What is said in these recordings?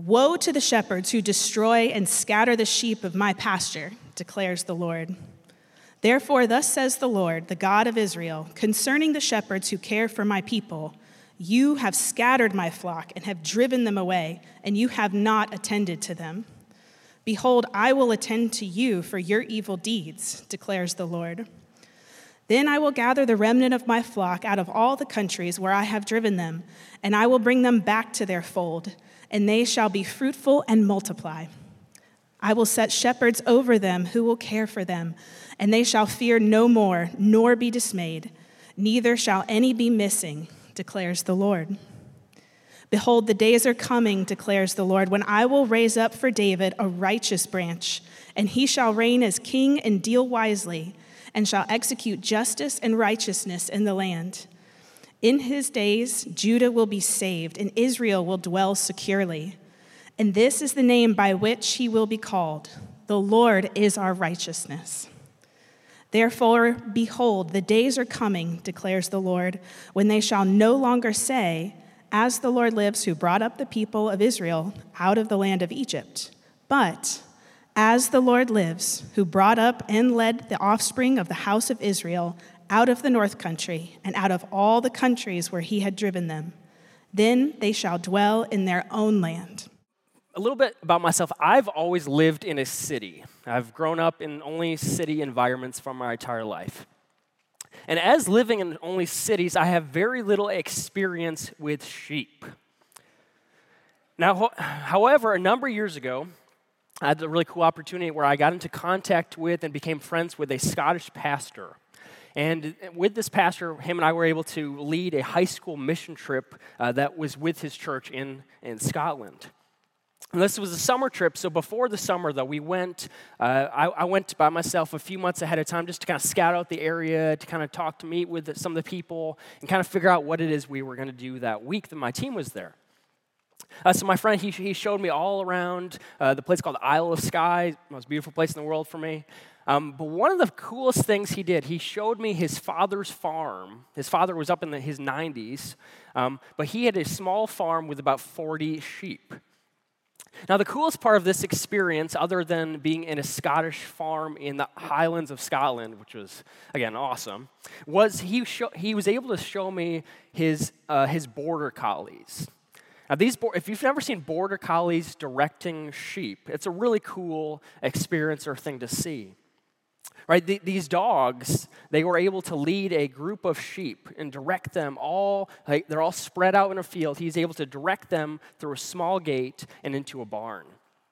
Woe to the shepherds who destroy and scatter the sheep of my pasture, declares the Lord. Therefore, thus says the Lord, the God of Israel, concerning the shepherds who care for my people, you have scattered my flock and have driven them away, and you have not attended to them. Behold, I will attend to you for your evil deeds, declares the Lord. Then I will gather the remnant of my flock out of all the countries where I have driven them, and I will bring them back to their fold, and they shall be fruitful and multiply. I will set shepherds over them who will care for them, and they shall fear no more, nor be dismayed. Neither shall any be missing, declares the Lord. Behold, the days are coming, declares the Lord, when I will raise up for David a righteous branch, and he shall reign as king and deal wisely, and shall execute justice and righteousness in the land. In his days, Judah will be saved, and Israel will dwell securely. And this is the name by which he will be called. The Lord is our righteousness. Therefore, behold, the days are coming, declares the Lord, when they shall no longer say, as the Lord lives who brought up the people of Israel out of the land of Egypt, but as the Lord lives who brought up and led the offspring of the house of Israel out of the north country and out of all the countries where he had driven them. Then they shall dwell in their own land. A little bit about myself. I've always lived in a city. I've grown up in only city environments for my entire life. And as living in only cities, I have very little experience with sheep. Now, however, a number of years ago, I had a really cool opportunity where I got into contact with and became friends with a Scottish pastor. And with this pastor, him and I were able to lead a high school mission trip that was with his church in Scotland. And this was a summer trip, so before the summer, though, we went, I went by myself a few months ahead of time just to kind of scout out the area, to kind of meet with some of the people, and kind of figure out what it is we were going to do that week that my team was there. So my friend, he showed me all around the place called Isle of Skye, the most beautiful place in the world for me. But one of the coolest things he did, he showed me his father's farm. His father was up in his 90s, but he had a small farm with about 40 sheep. Now, the coolest part of this experience, other than being in a Scottish farm in the Highlands of Scotland, which was, again, awesome, was he was able to show me his border collies. Now, if you've never seen border collies directing sheep, it's a really cool experience or thing to see. Right? These dogs, they were able to lead a group of sheep and direct them all, they're all spread out in a field. He's able to direct them through a small gate and into a barn.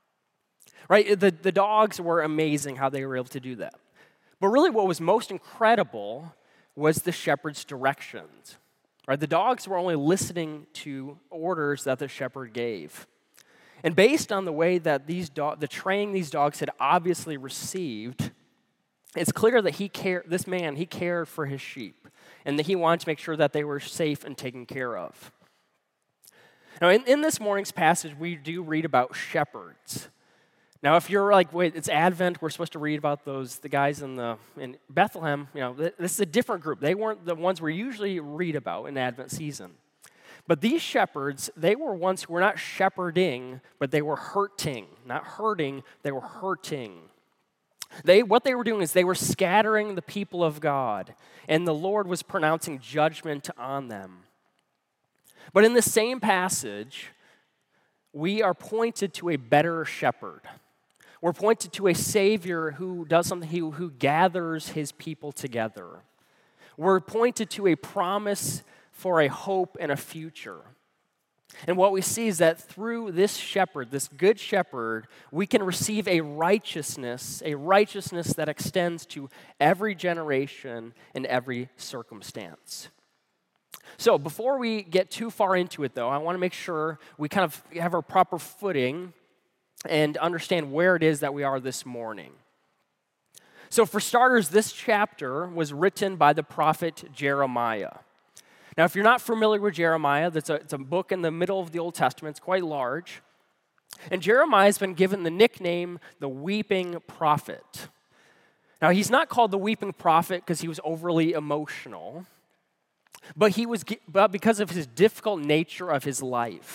Right? The dogs were amazing how they were able to do that. But really what was most incredible was the shepherd's directions. Right? The dogs were only listening to orders that the shepherd gave. And based on the way that the training these dogs had obviously received, it's clear that he cared for his sheep, and that he wanted to make sure that they were safe and taken care of. Now, in this morning's passage, we do read about shepherds. Now, if you're like, wait, it's Advent, we're supposed to read about the guys in Bethlehem, this is a different group. They weren't the ones we usually read about in Advent season. But these shepherds, they were ones who were not shepherding, but they were hurting. Not hurting, they were hurting. What they were doing is they were scattering the people of God, and the Lord was pronouncing judgment on them. But in the same passage, we are pointed to a better shepherd. We're pointed to a Savior who does something, who gathers his people together. We're pointed to a promise for a hope and a future. And what we see is that through this shepherd, this good shepherd, we can receive a righteousness that extends to every generation and every circumstance. So before we get too far into it, though, I want to make sure we kind of have our proper footing and understand where it is that we are this morning. So for starters, this chapter was written by the prophet Jeremiah. Now, if you're not familiar with Jeremiah, it's a book in the middle of the Old Testament. It's quite large. And Jeremiah has been given the nickname the Weeping Prophet. Now, he's not called the Weeping Prophet because he was overly emotional, but because of his difficult nature of his life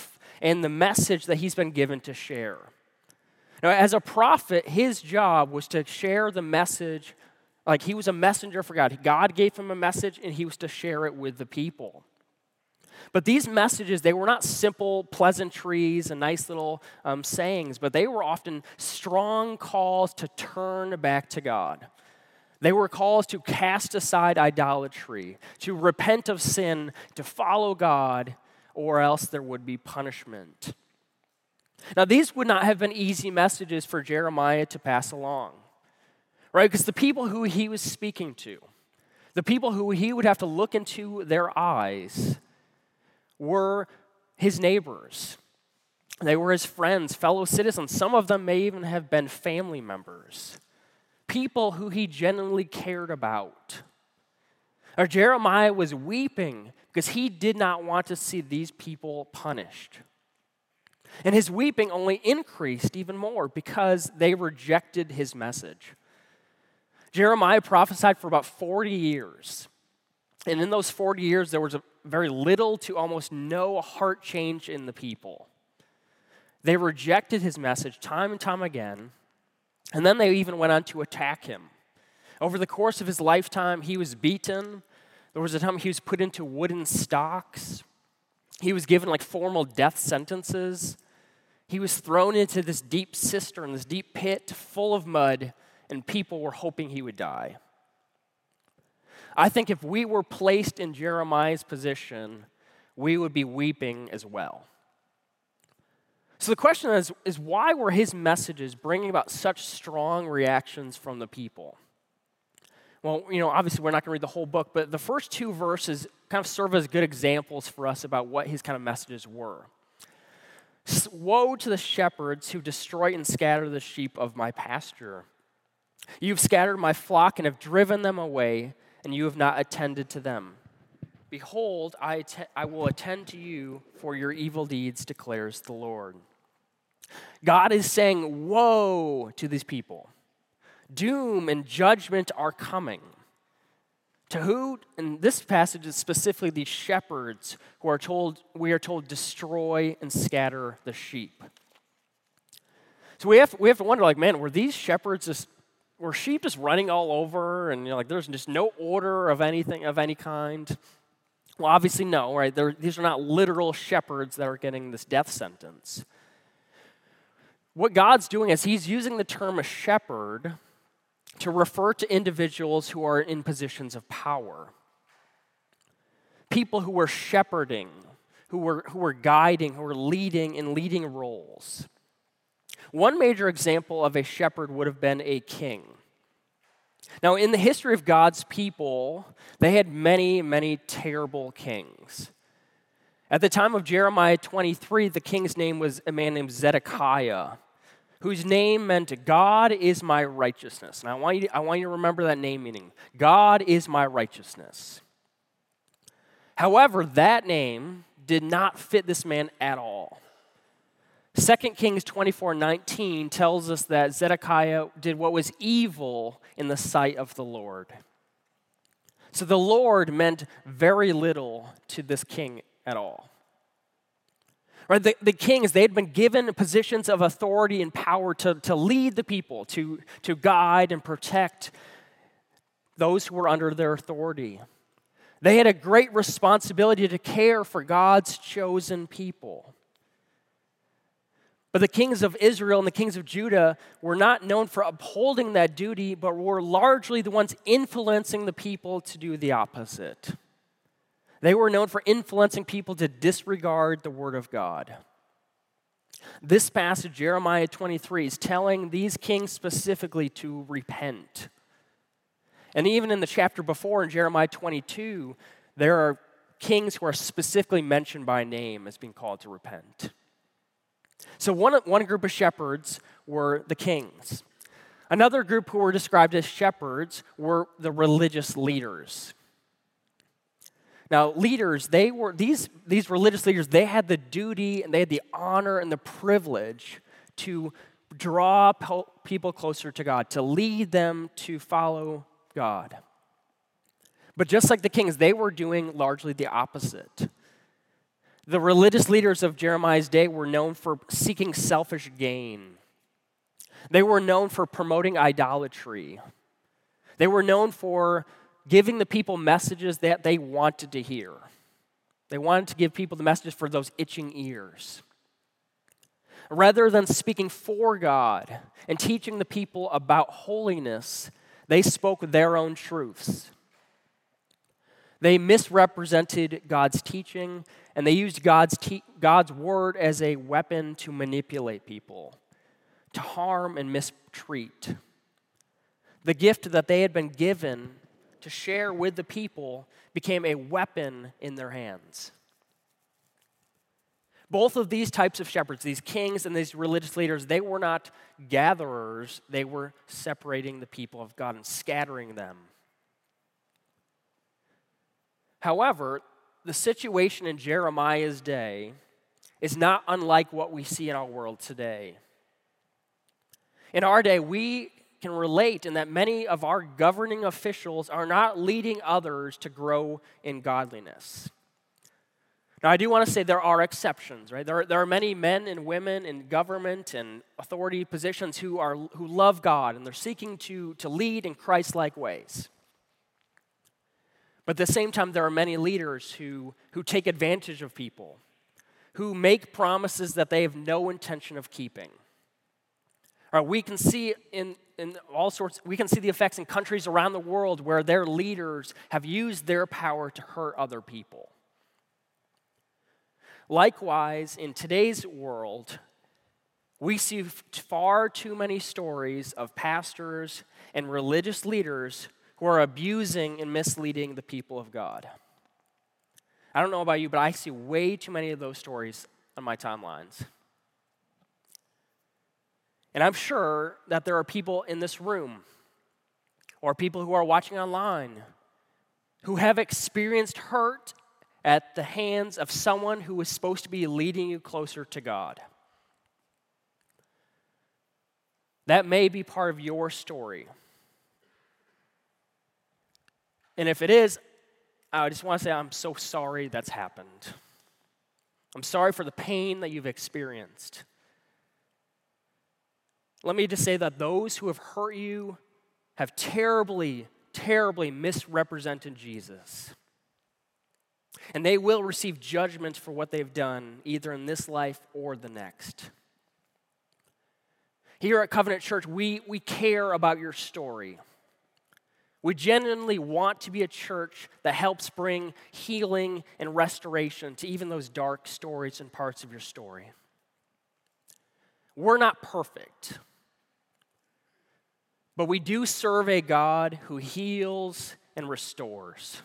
and the message that he's been given to share. Now, as a prophet, his job was to share the message, like he was a messenger for God. God gave him a message, and he was to share it with the people. But these messages, they were not simple pleasantries and nice little sayings, but they were often strong calls to turn back to God. They were calls to cast aside idolatry, to repent of sin, to follow God, or else there would be punishment. Now, these would not have been easy messages for Jeremiah to pass along, right? Because the people who he was speaking to, the people who he would have to look into their eyes, were his neighbors. They were his friends, fellow citizens. Some of them may even have been family members, people who he genuinely cared about. Or Jeremiah was weeping because he did not want to see these people punished. And his weeping only increased even more because they rejected his message. Jeremiah prophesied for about 40 years. And in those 40 years, there was very little to almost no heart change in the people. They rejected his message time and time again, and then they even went on to attack him. Over the course of his lifetime, he was beaten. There was a time he was put into wooden stocks. He was given like formal death sentences. He was thrown into this deep cistern, this deep pit full of mud, and people were hoping he would die. I think if we were placed in Jeremiah's position, we would be weeping as well. So the question is why were his messages bringing about such strong reactions from the people? Well, obviously we're not going to read the whole book, but the first two verses kind of serve as good examples for us about what his kind of messages were. Woe to the shepherds who destroy and scatter the sheep of my pasture. You've scattered my flock and have driven them away, and you have not attended to them. Behold, I will attend to you for your evil deeds, declares the Lord. God is saying, woe to these people. Doom and judgment are coming. To who? In this passage, is specifically these shepherds who are told, we are told, destroy and scatter the sheep. So we have to wonder, like, man, were these shepherds were sheep just running all over, and there's just no order of anything of any kind? Well, obviously no, right? These are not literal shepherds that are getting this death sentence. What God's doing is he's using the term a shepherd to refer to individuals who are in positions of power. People who were shepherding, who were guiding, who were leading in leading roles. One major example of a shepherd would have been a king. Now, in the history of God's people, they had many, many terrible kings. At the time of Jeremiah 23, the king's name was a man named Zedekiah, whose name meant God is my righteousness. And I want you to remember that name meaning. God is my righteousness. However, that name did not fit this man at all. 2 Kings 24:19 tells us that Zedekiah did what was evil in the sight of the Lord. So the Lord meant very little to this king at all. Right, the kings, they had been given positions of authority and power to lead the people, to guide and protect those who were under their authority. They had a great responsibility to care for God's chosen people. But the kings of Israel and the kings of Judah were not known for upholding that duty, but were largely the ones influencing the people to do the opposite. They were known for influencing people to disregard the word of God. This passage, Jeremiah 23, is telling these kings specifically to repent. And even in the chapter before, in Jeremiah 22, there are kings who are specifically mentioned by name as being called to repent. So one group of shepherds were the kings. Another group who were described as shepherds were the religious leaders. Now, leaders, they were these religious leaders, they had the duty and they had the honor and the privilege to draw people closer to God, to lead them to follow God. But just like the kings, they were doing largely the opposite. The religious leaders of Jeremiah's day were known for seeking selfish gain. They were known for promoting idolatry. They were known for giving the people messages that they wanted to hear. They wanted to give people the messages for those itching ears. Rather than speaking for God and teaching the people about holiness, they spoke their own truths. They misrepresented God's teaching, and they used God's word as a weapon to manipulate people, to harm and mistreat. The gift that they had been given to share with the people became a weapon in their hands. Both of these types of shepherds, these kings and these religious leaders, they were not gatherers, they were separating the people of God and scattering them. However, the situation in Jeremiah's day is not unlike what we see in our world today. In our day, we can relate in that many of our governing officials are not leading others to grow in godliness. Now, I do want to say there are exceptions, right? There are many men and women in government and authority positions who love God and they're seeking to lead in Christ-like ways. But at the same time, there are many leaders who take advantage of people, who make promises that they have no intention of keeping. All right, we can see we can see the effects in countries around the world where their leaders have used their power to hurt other people. Likewise, in today's world, we see far too many stories of pastors and religious leaders who are abusing and misleading the people of God. I don't know about you, but I see way too many of those stories on my timelines. And I'm sure that there are people in this room or people who are watching online who have experienced hurt at the hands of someone who is supposed to be leading you closer to God. That may be part of your story. And if it is, I just want to say I'm so sorry that's happened. I'm sorry for the pain that you've experienced. Let me just say that those who have hurt you have terribly, terribly misrepresented Jesus. And they will receive judgment for what they've done, either in this life or the next. Here at Covenant Church, we care about your story. We genuinely want to be a church that helps bring healing and restoration to even those dark stories and parts of your story. We're not perfect, but we do serve a God who heals and restores.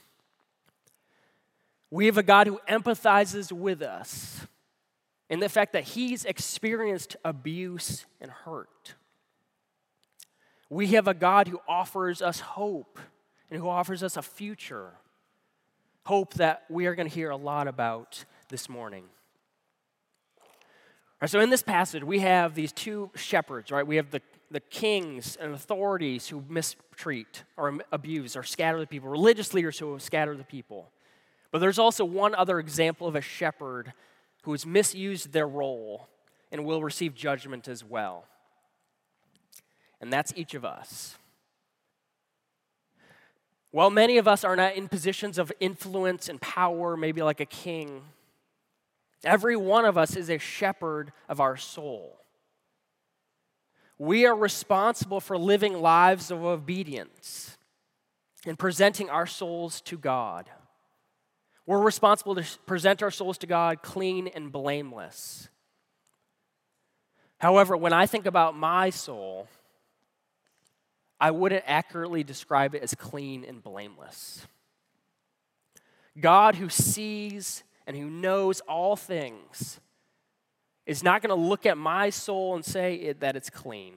We have a God who empathizes with us in the fact that he's experienced abuse and hurt. We have a God who offers us hope and who offers us a future. Hope that we are going to hear a lot about this morning. All right, so in this passage, we have these two shepherds, right? We have the kings and authorities who mistreat or abuse or scatter the people, religious leaders who have scattered the people. But there's also one other example of a shepherd who has misused their role and will receive judgment as well. And that's each of us. While many of us are not in positions of influence and power, maybe like a king, every one of us is a shepherd of our soul. We are responsible for living lives of obedience and presenting our souls to God. We're responsible to present our souls to God clean and blameless. However, when I think about my soul, I wouldn't accurately describe it as clean and blameless. God, who sees and who knows all things, is not going to look at my soul and say that it's clean,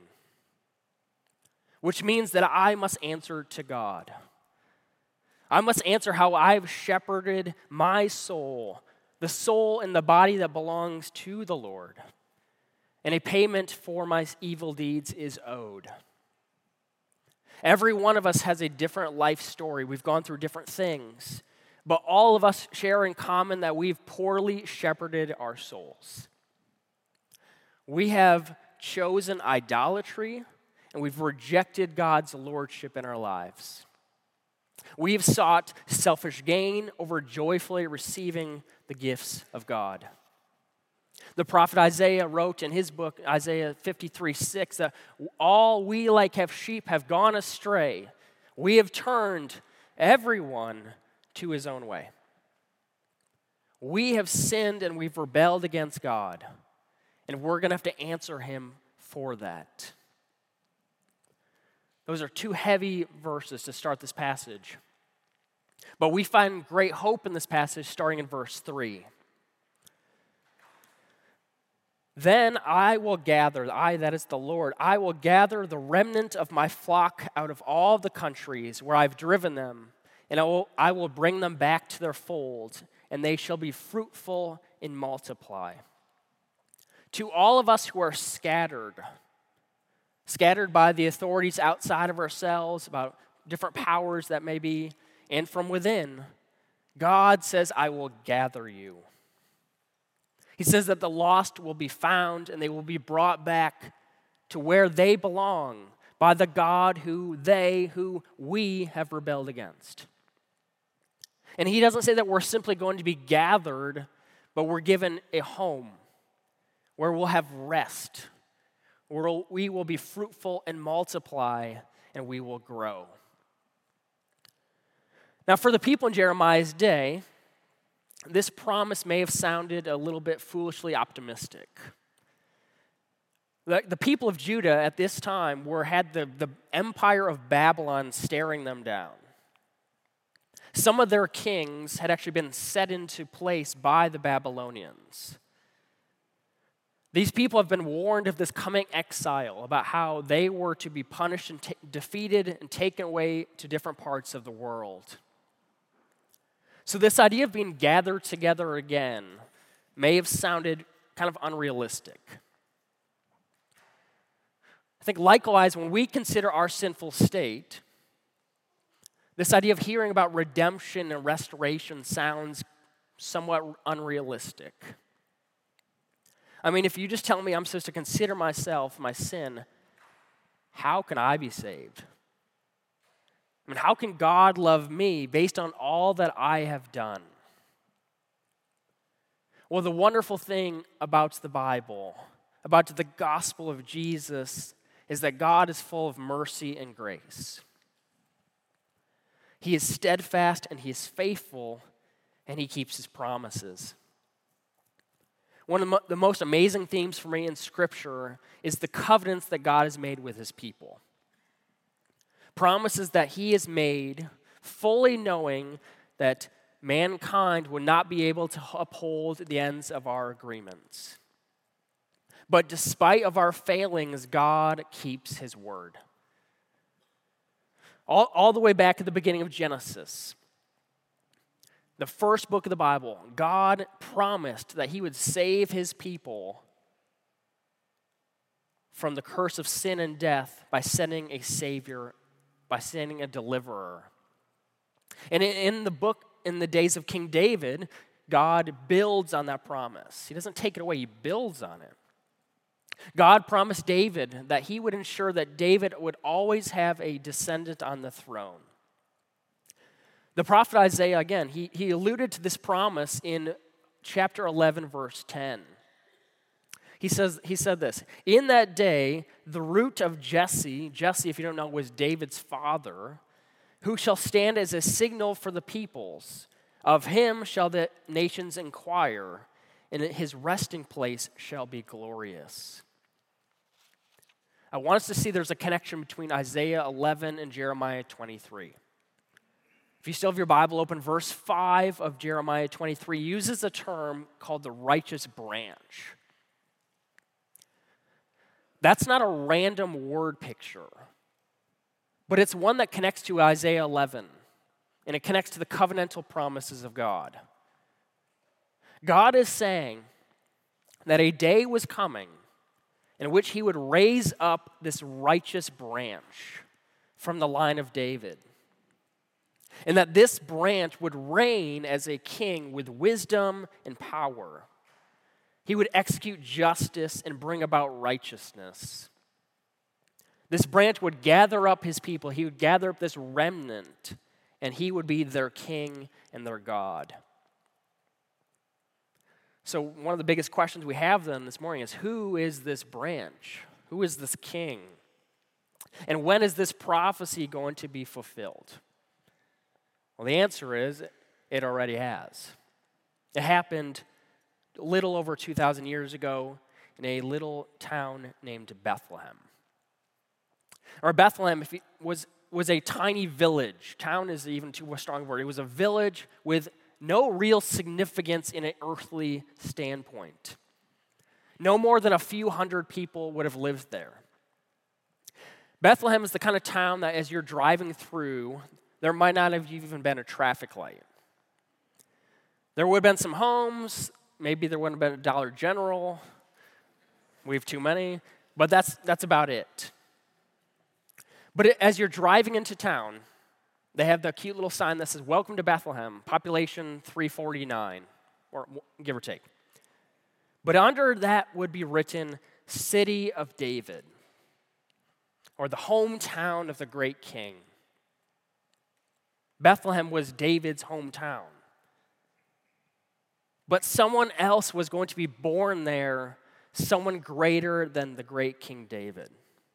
which means that I must answer to God. I must answer how I've shepherded my soul, the soul and the body that belongs to the Lord. And a payment for my evil deeds is owed. Every one of us has a different life story. We've gone through different things. But all of us share in common that we've poorly shepherded our souls. We have chosen idolatry, and we've rejected God's lordship in our lives. We've sought selfish gain over joyfully receiving the gifts of God. The prophet Isaiah wrote in his book, Isaiah 53:6, that all we like sheep have gone astray. We have turned everyone to his own way. We have sinned and we've rebelled against God, and we're going to have to answer him for that. Those are two heavy verses to start this passage. But we find great hope in this passage starting in verse 3. Then I will gather, that is the Lord, I will gather the remnant of my flock out of all the countries where I've driven them, and I will bring them back to their fold, and they shall be fruitful and multiply. To all of us who are scattered by the authorities outside of ourselves, about different powers that may be, and from within, God says, I will gather you. He says that the lost will be found and they will be brought back to where they belong by the God who we have rebelled against. And he doesn't say that we're simply going to be gathered, but we're given a home where we'll have rest, where we will be fruitful and multiply, and we will grow. Now, for the people in Jeremiah's day, this promise may have sounded a little bit foolishly optimistic. The people of Judah at this time had the empire of Babylon staring them down. Some of their kings had actually been set into place by the Babylonians. These people have been warned of this coming exile, about how they were to be punished and defeated and taken away to different parts of the world. So this idea of being gathered together again may have sounded kind of unrealistic. I think likewise, when we consider our sinful state, this idea of hearing about redemption and restoration sounds somewhat unrealistic. I mean, if you just tell me I'm supposed to consider myself, my sin, how can I be saved? I mean, how can God love me based on all that I have done? Well, the wonderful thing about the Bible, about the gospel of Jesus, is that God is full of mercy and grace. He is steadfast and he is faithful, and he keeps his promises. One of the most amazing themes for me in Scripture is the covenants that God has made with his people. Promises that he has made, fully knowing that mankind would not be able to uphold the ends of our agreements. But despite of our failings, God keeps his word. All the way back at the beginning of Genesis, the first book of the Bible, God promised that he would save his people from the curse of sin and death by sending a Savior, by sending a deliverer. And in the days of King David, God builds on that promise. He doesn't take it away, he builds on it. God promised David that he would ensure that David would always have a descendant on the throne. The prophet Isaiah, again, he alluded to this promise in chapter 11, verse 10. He said this, "In that day, the root of Jesse, if you don't know, was David's father, who shall stand as a signal for the peoples. Of him shall the nations inquire, and his resting place shall be glorious." I want us to see there's a connection between Isaiah 11 and Jeremiah 23. If you still have your Bible open, verse 5 of Jeremiah 23 uses a term called the righteous branch. That's not a random word picture, but it's one that connects to Isaiah 11, and it connects to the covenantal promises of God. God is saying that a day was coming in which he would raise up this righteous branch from the line of David. and that this branch would reign as a king with wisdom and power. He would execute justice and bring about righteousness. This branch would gather up his people. He would gather up this remnant, and he would be their king and their God. So one of the biggest questions we have then this morning is, who is this branch? Who is this king? And when is this prophecy going to be fulfilled? Well, the answer is, it already has. It happened a little over 2,000 years ago in a little town named Bethlehem. Or Bethlehem was a tiny village. Town is even too strong a word. It was a village with no real significance in an earthly standpoint. No more than a few hundred people would have lived there. Bethlehem is the kind of town that as you're driving through, there might not have even been a traffic light. There would have been some homes. Maybe there wouldn't have been a Dollar General. We have too many. But that's about it. But as you're driving into town, they have the cute little sign that says, "Welcome to Bethlehem, population 349," or give or take. But under that would be written, "City of David," or the hometown of the great king. Bethlehem was David's hometown. But someone else was going to be born there, someone greater than the great King David.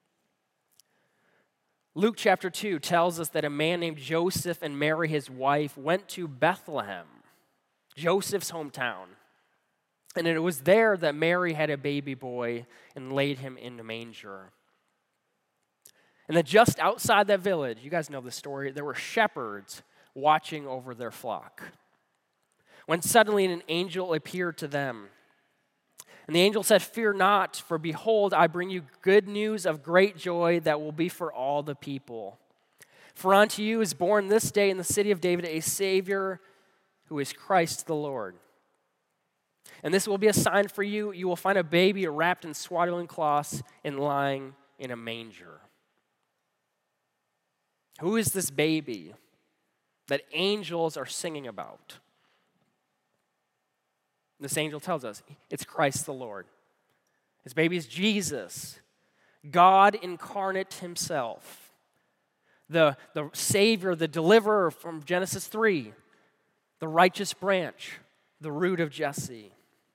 Luke chapter 2 tells us that a man named Joseph and Mary, his wife, went to Bethlehem, Joseph's hometown. And it was there that Mary had a baby boy and laid him in the manger. And then just outside that village, you guys know the story, there were shepherds watching over their flock. When suddenly an angel appeared to them. And the angel said, "Fear not, for behold, I bring you good news of great joy that will be for all the people. For unto you is born this day in the city of David a Savior who is Christ the Lord. And this will be a sign for you. You will find a baby wrapped in swaddling cloths and lying in a manger." Who is this baby that angels are singing about? This angel tells us it's Christ the Lord. His baby is Jesus, God incarnate himself, the Savior, the deliverer from Genesis 3, the righteous branch, the root of Jesse.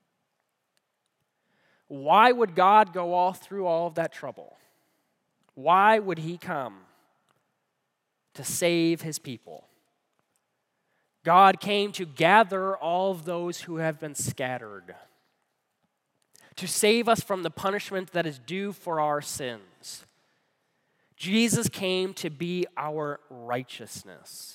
Why would God go all through all of that trouble? Why would he come? To save his people. God came to gather all of those who have been scattered, to save us from the punishment that is due for our sins. Jesus came to be our righteousness.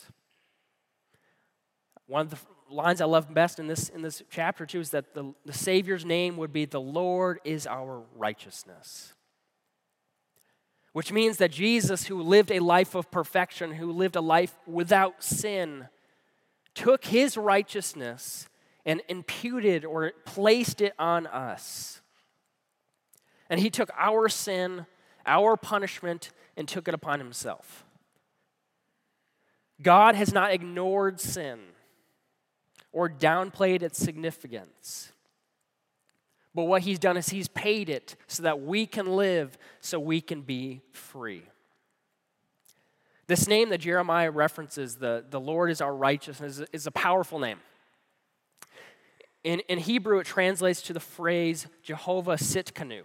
One of the lines I love best in this chapter too is that the Savior's name would be, "The Lord is our righteousness." Which means that Jesus, who lived a life of perfection, who lived a life without sin, took his righteousness and imputed or placed it on us. And he took our sin, our punishment, and took it upon himself. God has not ignored sin or downplayed its significance. But what he's done is he's paid it so that we can live, so we can be free. This name that Jeremiah references, the Lord is our righteousness, is a powerful name. In Hebrew, it translates to the phrase Jehovah Sitkanu.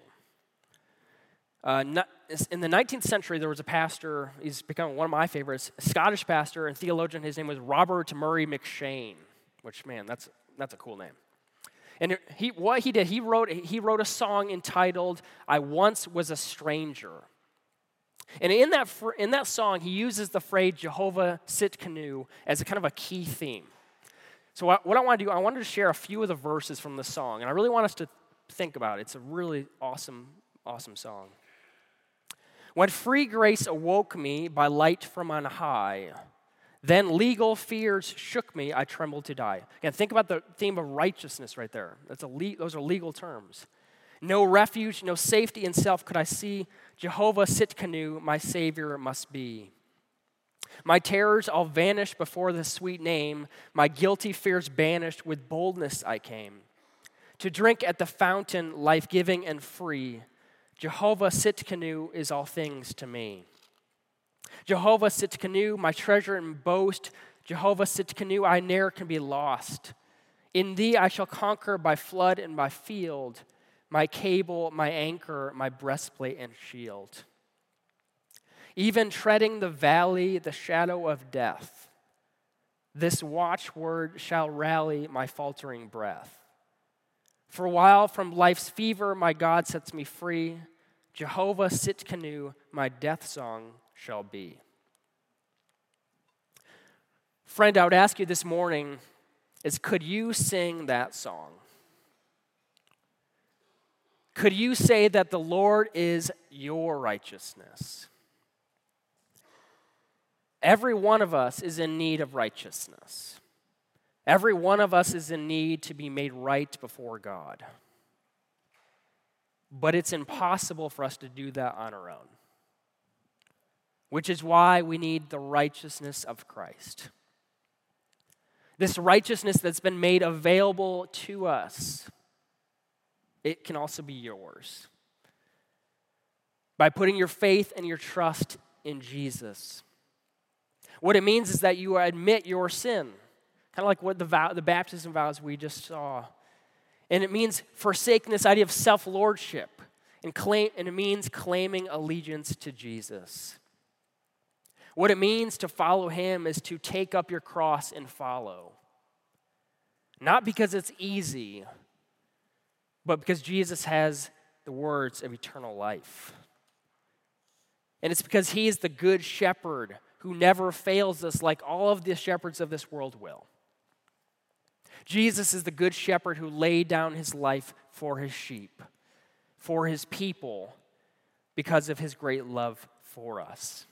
In the 19th century, there was a pastor, he's become one of my favorites, a Scottish pastor and theologian. His name was Robert Murray McCheyne, which, man, that's a cool name. And what he did, he wrote a song entitled, "I Once Was a Stranger." And in that song, he uses the phrase Jehovah Sitkanu as a kind of a key theme. So what I want to do, I wanted to share a few of the verses from the song, and I really want us to think about it. It's a really awesome song. "When free grace awoke me by light from on high, then legal fears shook me, I trembled to die." Again, think about the theme of righteousness right there. Those are legal terms. "No refuge, no safety in self could I see. Jehovah Sitkanu, my Savior must be. My terrors all vanish before the sweet name. My guilty fears banished, with boldness I came. To drink at the fountain, life-giving and free. Jehovah Sitkanu is all things to me. Jehovah Sitkanu, my treasure and boast. Jehovah Sitkanu, I ne'er can be lost. In thee I shall conquer by flood and by field. My cable, my anchor, my breastplate and shield. Even treading the valley, the shadow of death, this watchword shall rally my faltering breath. For while from life's fever my God sets me free, Jehovah Sitkanu, my death song shall be. Friend, I would ask you this morning could you sing that song? Could you say that the Lord is your righteousness? Every one of us is in need of righteousness. Every one of us is in need to be made right before God. But it's impossible for us to do that on our own, which is why we need the righteousness of Christ. This righteousness that's been made available to us, it can also be yours. By putting your faith and your trust in Jesus. What it means is that you admit your sin, kind of like what the baptism vows we just saw. And it means forsaking this idea of self-lordship, and it means claiming allegiance to Jesus. What it means to follow him is to take up your cross and follow. Not because it's easy, but because Jesus has the words of eternal life. And it's because he is the good shepherd who never fails us like all of the shepherds of this world will. Jesus is the good shepherd who laid down his life for his sheep, for his people, because of his great love for us.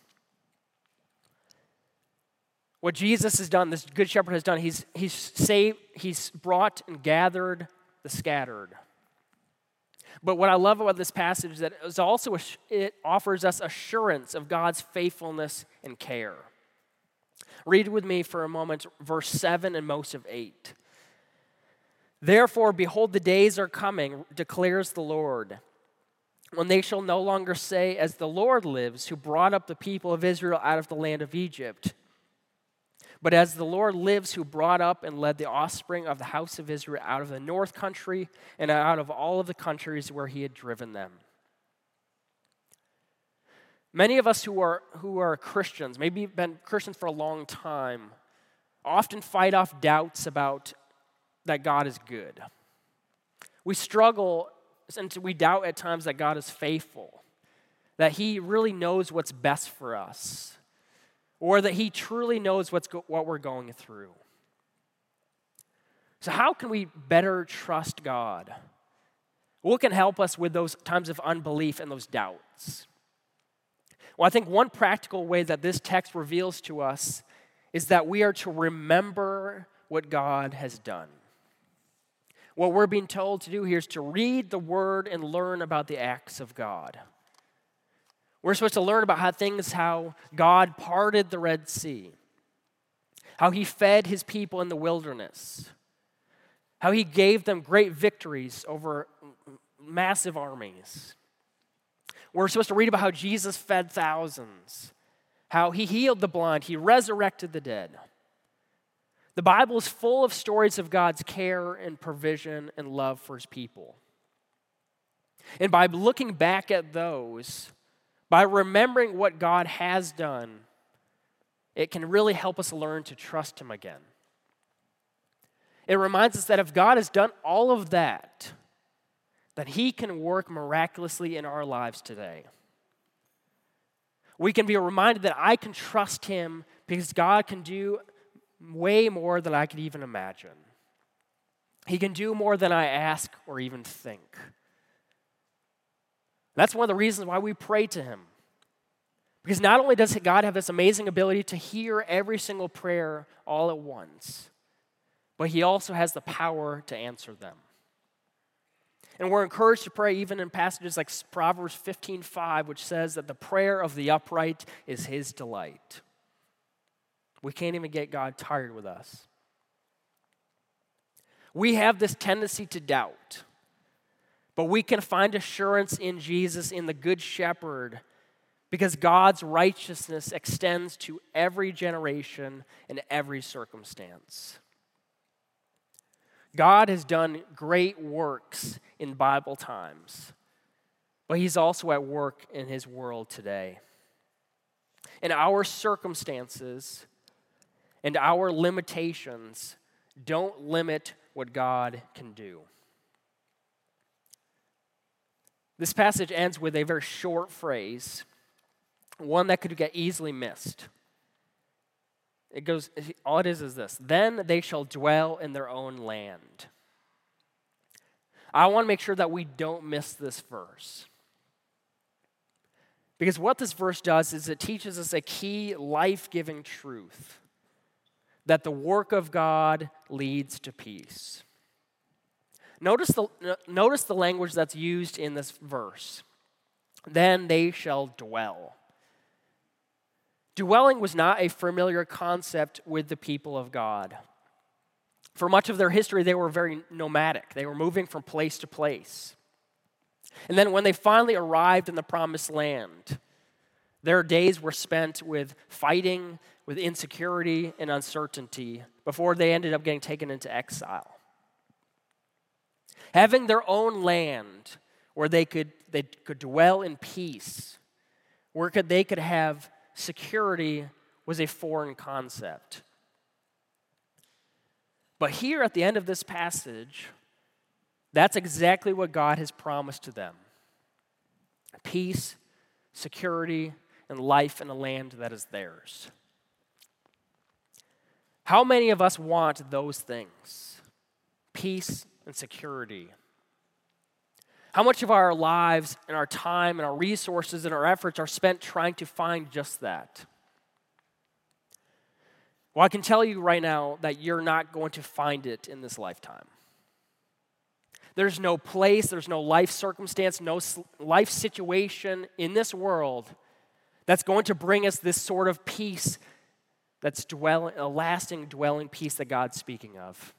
What Jesus has done, this good shepherd has done, he's saved, he's brought and gathered the scattered. But what I love about this passage is that it offers us assurance of God's faithfulness and care. Read with me for a moment verse 7 and most of 8. Therefore, behold, the days are coming, declares the Lord, when they shall no longer say, as the Lord lives, who brought up the people of Israel out of the land of Egypt, but as the Lord lives, who brought up and led the offspring of the house of Israel out of the north country and out of all of the countries where he had driven them. Many of us who are Christians, maybe been Christians for a long time, often fight off doubts about that God is good. We struggle and we doubt at times that God is faithful, that he really knows what's best for us, or that he truly knows what we're going through. So how can we better trust God? What can help us with those times of unbelief and those doubts? Well, I think one practical way that this text reveals to us is that we are to remember what God has done. What we're being told to do here is to read the word and learn about the acts of God. We're supposed to learn about how God parted the Red Sea, how he fed his people in the wilderness, how he gave them great victories over massive armies. We're supposed to read about how Jesus fed thousands, how he healed the blind, he resurrected the dead. The Bible is full of stories of God's care and provision and love for his people. And by looking back at those, by remembering what God has done, it can really help us learn to trust him again. It reminds us that if God has done all of that, that he can work miraculously in our lives today. We can be reminded that I can trust him because God can do way more than I could even imagine. He can do more than I ask or even think. That's one of the reasons why we pray to him. Because not only does God have this amazing ability to hear every single prayer all at once, but he also has the power to answer them. And we're encouraged to pray even in passages like Proverbs 15:5, which says that the prayer of the upright is his delight. We can't even get God tired with us. We have this tendency to doubt, but we can find assurance in Jesus, in the Good Shepherd, because God's righteousness extends to every generation and every circumstance. God has done great works in Bible times, but he's also at work in his world today. And our circumstances and our limitations don't limit what God can do. This passage ends with a very short phrase, one that could get easily missed. It goes, all it is this: then they shall dwell in their own land. I want to make sure that we don't miss this verse. Because what this verse does is it teaches us a key life-giving truth, that the work of God leads to peace. Notice the language that's used in this verse. Then they shall dwell. Dwelling was not a familiar concept with the people of God. For much of their history, they were very nomadic. They were moving from place to place. And then when they finally arrived in the promised land, their days were spent with fighting, with insecurity and uncertainty before they ended up getting taken into exile. Having their own land where they could dwell in peace, where they could have security, was a foreign concept. But here at the end of this passage, that's exactly what God has promised to them: peace, security, and life in a land that is theirs. How many of us want those things? Peace and security. How much of our lives and our time and our resources and our efforts are spent trying to find just that? Well, I can tell you right now that you're not going to find it in this lifetime. There's no place, there's no life circumstance, no life situation in this world that's going to bring us this sort of peace that's a lasting dwelling peace that God's speaking of.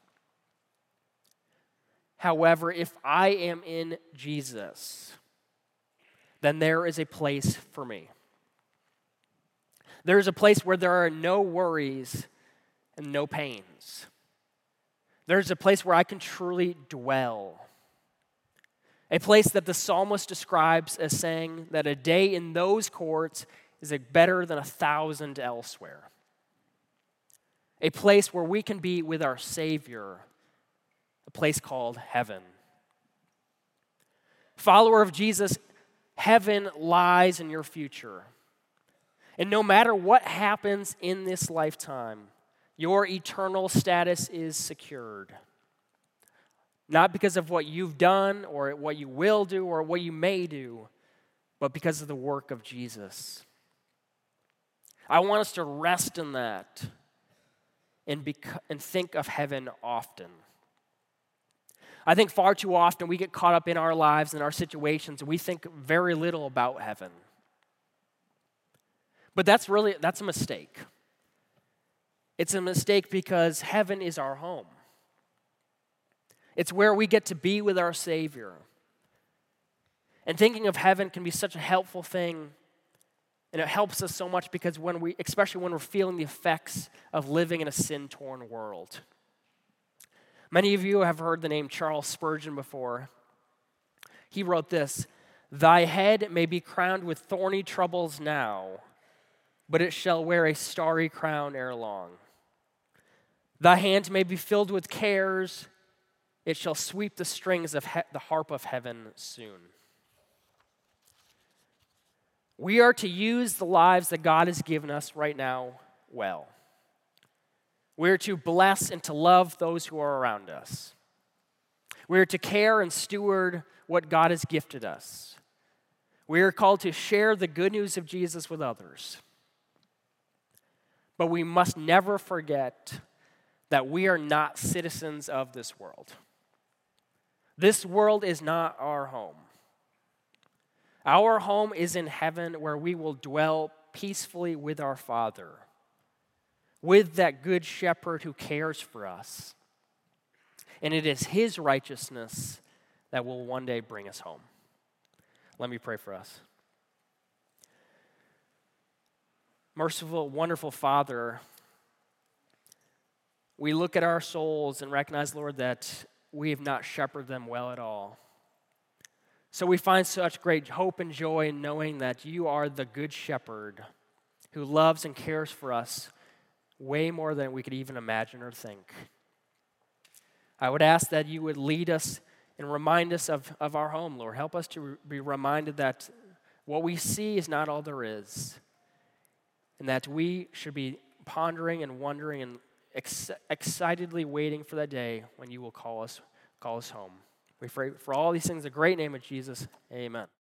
However, if I am in Jesus, then there is a place for me. There is a place where there are no worries and no pains. There's a place where I can truly dwell. A place that the psalmist describes as saying that a day in those courts is better than 1,000 elsewhere. A place where we can be with our Savior, a place called heaven. Follower of Jesus, heaven lies in your future. And no matter what happens in this lifetime, your eternal status is secured. Not because of what you've done or what you will do or what you may do, but because of the work of Jesus. I want us to rest in that and think of heaven often. I think far too often we get caught up in our lives and our situations and we think very little about heaven. But that's a mistake. It's a mistake because heaven is our home. It's where we get to be with our Savior. And thinking of heaven can be such a helpful thing, and it helps us so much because especially when we're feeling the effects of living in a sin-torn world. Many of you have heard the name Charles Spurgeon before. He wrote this: "Thy head may be crowned with thorny troubles now, but it shall wear a starry crown ere long. Thy hand may be filled with cares, it shall sweep the strings of the harp of heaven soon." We are to use the lives that God has given us right now well. We are to bless and to love those who are around us. We are to care and steward what God has gifted us. We are called to share the good news of Jesus with others. But we must never forget that we are not citizens of this world. This world is not our home. Our home is in heaven, where we will dwell peacefully with our Father, with that good shepherd who cares for us. And it is his righteousness that will one day bring us home. Let me pray for us. Merciful, wonderful Father, we look at our souls and recognize, Lord, that we have not shepherded them well at all. So we find such great hope and joy in knowing that you are the good shepherd who loves and cares for us way more than we could even imagine or think. I would ask that you would lead us and remind us of our home, Lord. Help us to be reminded that what we see is not all there is, and that we should be pondering and wondering and excitedly waiting for that day when you will call us home. We pray for all these things in the great name of Jesus. Amen.